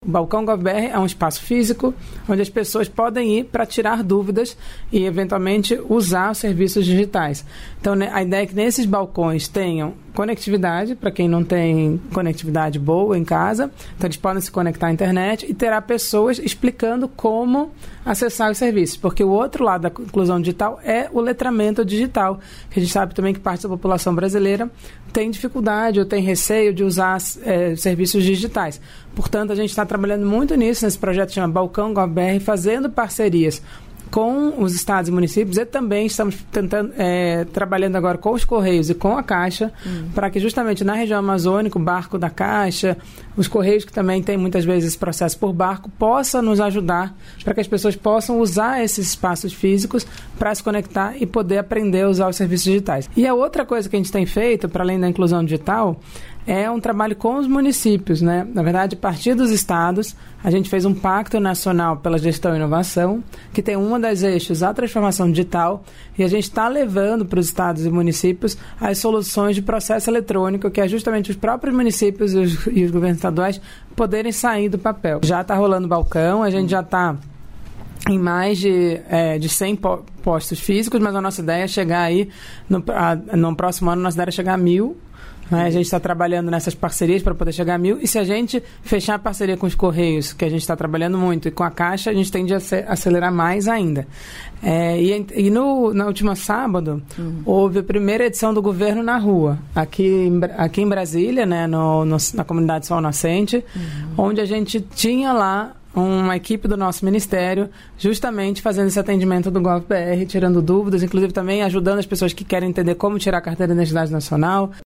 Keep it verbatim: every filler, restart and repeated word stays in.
O Balcão GovBR é um espaço físico onde as pessoas podem ir para tirar dúvidas e, eventualmente, usar os serviços digitais. Então, né, a ideia é que nesses balcões tenham conectividade, para quem não tem conectividade boa em casa, então eles podem se conectar à internet e terá pessoas explicando como acessar os serviços, porque o outro lado da inclusão digital é o letramento digital, que a gente sabe também que parte da população brasileira tem dificuldade ou tem receio de usar é, serviços digitais. Portanto, a gente está trabalhando muito nisso, nesse projeto que chama Balcão GovBR, fazendo parcerias com os estados e municípios, e também estamos tentando, é, trabalhando agora com os Correios e com a Caixa, hum. para que justamente na região amazônica, o barco da Caixa, os Correios, que também tem muitas vezes esse processo por barco, possa nos ajudar para que as pessoas possam usar esses espaços físicos para se conectar e poder aprender a usar os serviços digitais. E a outra coisa que a gente tem feito, para além da inclusão digital, é um trabalho com os municípios, né? Na verdade, a partir dos estados, a gente fez um pacto nacional pela gestão e inovação, que tem uma das eixos a transformação digital, e a gente está levando para os estados e municípios as soluções de processo eletrônico, que é justamente os próprios municípios e os, e os governos estaduais poderem sair do papel. Já está rolando o balcão, a gente já está em mais de, é, de cem postos físicos, mas a nossa ideia é chegar aí, no, a, no próximo ano, a nossa ideia é chegar a mil. A gente está trabalhando nessas parcerias para poder chegar a mil, e se a gente fechar a parceria com os Correios, que a gente está trabalhando muito, e com a Caixa, a gente tende a acelerar mais ainda. É, e e no, na última sábado, uhum. houve a primeira edição do Governo na Rua, aqui em, aqui em Brasília, né, no, no, na comunidade Sol Nascente, uhum. onde a gente tinha lá uma equipe do nosso ministério justamente fazendo esse atendimento do GovBR, tirando dúvidas, inclusive também ajudando as pessoas que querem entender como tirar a carteira de identidade nacional.